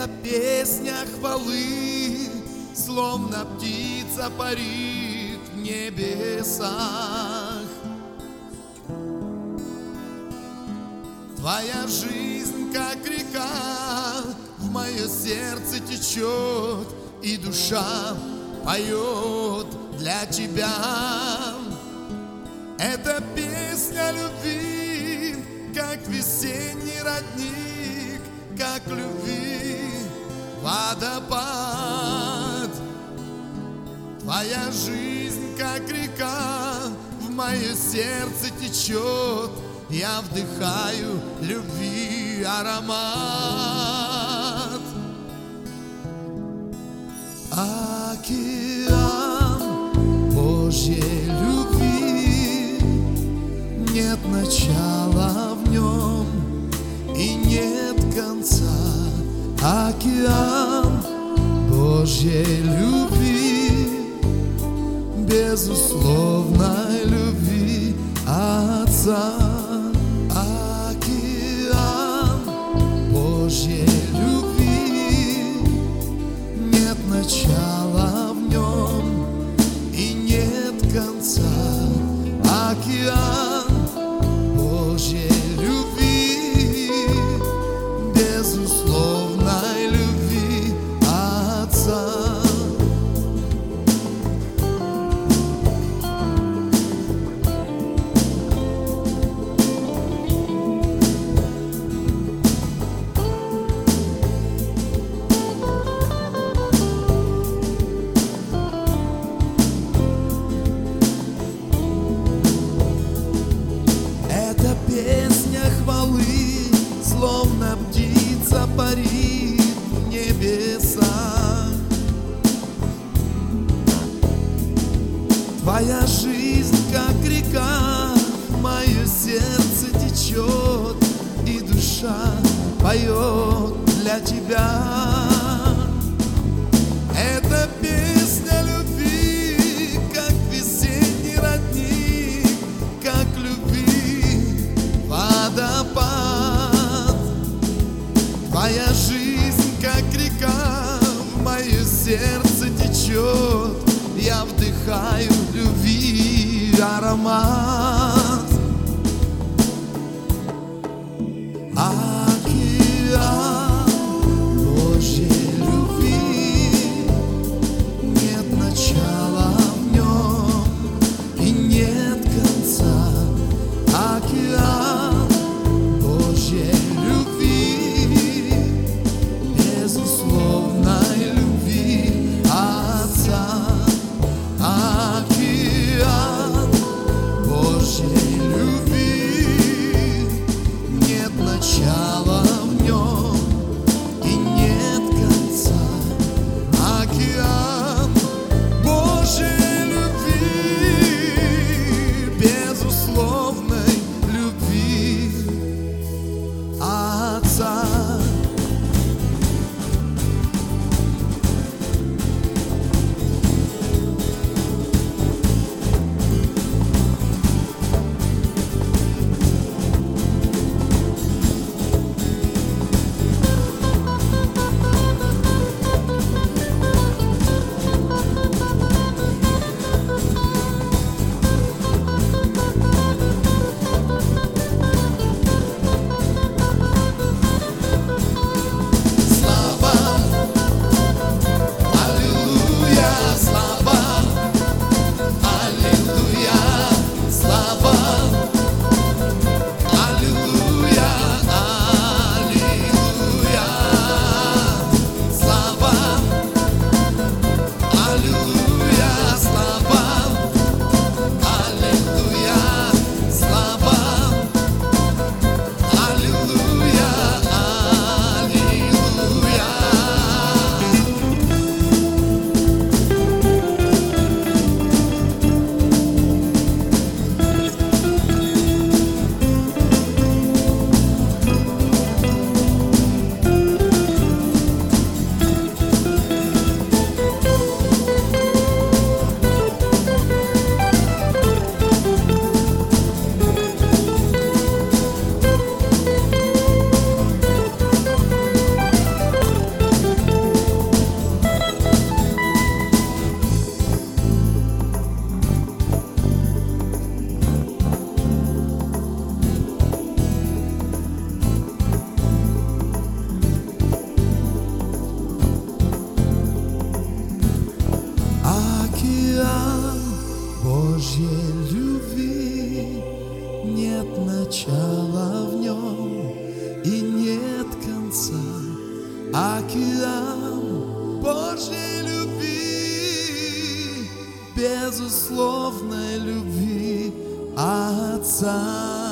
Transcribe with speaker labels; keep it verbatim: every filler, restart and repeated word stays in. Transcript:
Speaker 1: Это песня хвалы, словно птица парит в небесах. Твоя жизнь, как река, в мое сердце течет, и душа поет для тебя. Это песня любви, как весенний родник, как любви водопад. Твоя жизнь, как река, в мое сердце течет, я вдыхаю любви аромат. Океан Божьей любви, нет начала в нем и нет конца. Океан Божьей любви, безусловной любви Отца. Океан Божьей любви, нет начала в нем и нет конца. Океан Божьей любви, безусловной любви Отца. Словно птица парит в небесах. Твоя жизнь, как река, в мое сердце течет, и душа поет для тебя. Это песня любви, как весенний родник, как любви водопад. Твоя жизнь, как река, в мое сердце течет, я вдыхаю любви аромат. Океан Божьей любви, нет начала в нем и нет конца. Океан Божьей любви, безусловной любви Отца. Океан Божьей любви, нет начала в нем и нет конца. Океан Божьей любви, безусловной любви Отца. начала в нем и нет конца. Океан Божьей любви, безусловной любви Отца.